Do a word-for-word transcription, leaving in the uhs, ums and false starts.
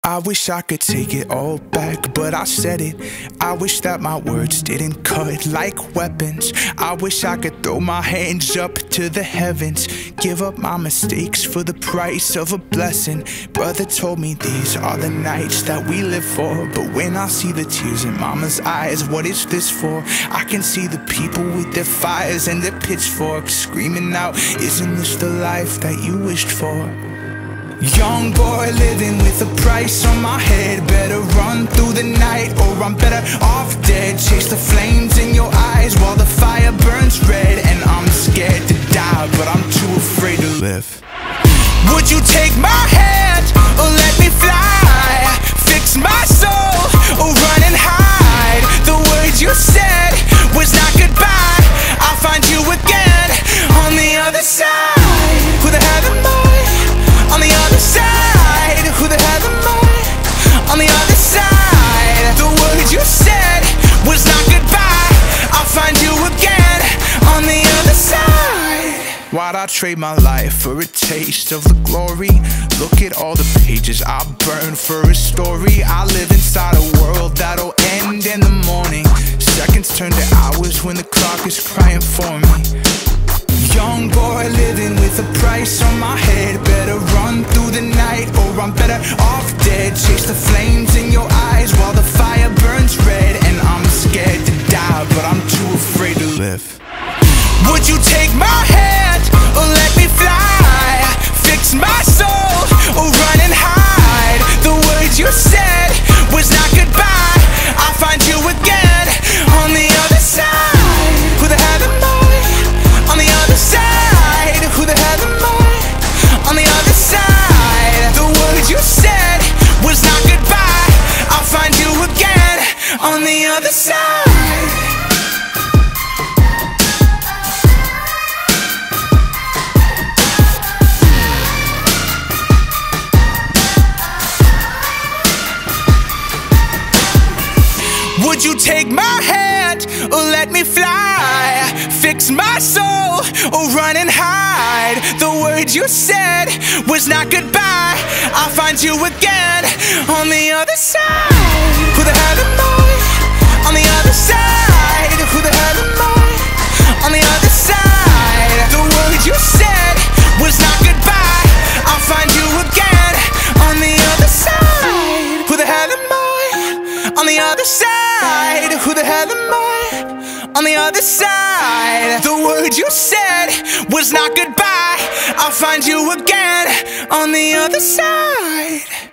I wish I could take it all back, but I said it. I wish that my words didn't cut like weapons. I wish I could throw my hands up to the heavens, give up my mistakes for the price of a blessing. Brother told me these are the nights that we live for, but when I see the tears in mama's eyes, what is this for? I can see the people with their fires and their pitchforks screaming out, isn't this the life that you wished for? Young boy living with a price on my head. Better run through the night or I'm better off dead. Chase the flames in your eyes while the fire burns red. And I'm scared to die, but I'm too afraid to live. Would you take my hand or let me fly? Fix my soul or run and hide? The words you said was not goodbye. I'll find you again on the other side. Who the hell am I? On the other side, who the hell am I? On the other side, the words you said was not goodbye. I'll find you again on the other side. Why'd I trade my life for a taste of the glory? Look at all the pages I burned for a story. I live inside a world that'll end in the morning. Seconds turn to hours when the clock is crying for me. Young boy living with a price on my head. Better run through the night or I'm better off dead. Chase the flames in your eyes while the fire burns red. And I'm scared to die, but I'm too afraid to live. Would you take my hand or let me fly? Fix my soul or run and hide? The words you said was not goodbye. I'll find you again on the other side. Who the hell am I? On the other side, who the hell am I? On the other side, the words you said was not goodbye. I'll find you again on the other side. Would you take my hand or let me fly? Fix my soul or run and hide? The words you said was not goodbye. I'll find you again on the other side. Who the hell am I? On the other side. Who the hell am I? On the other side. The words you said was not goodbye. I'll find you again on the other side. Who the hell am I? On the other side. Who the hell am I? On the other side. The words you said was not goodbye. I'll find you again on the other side.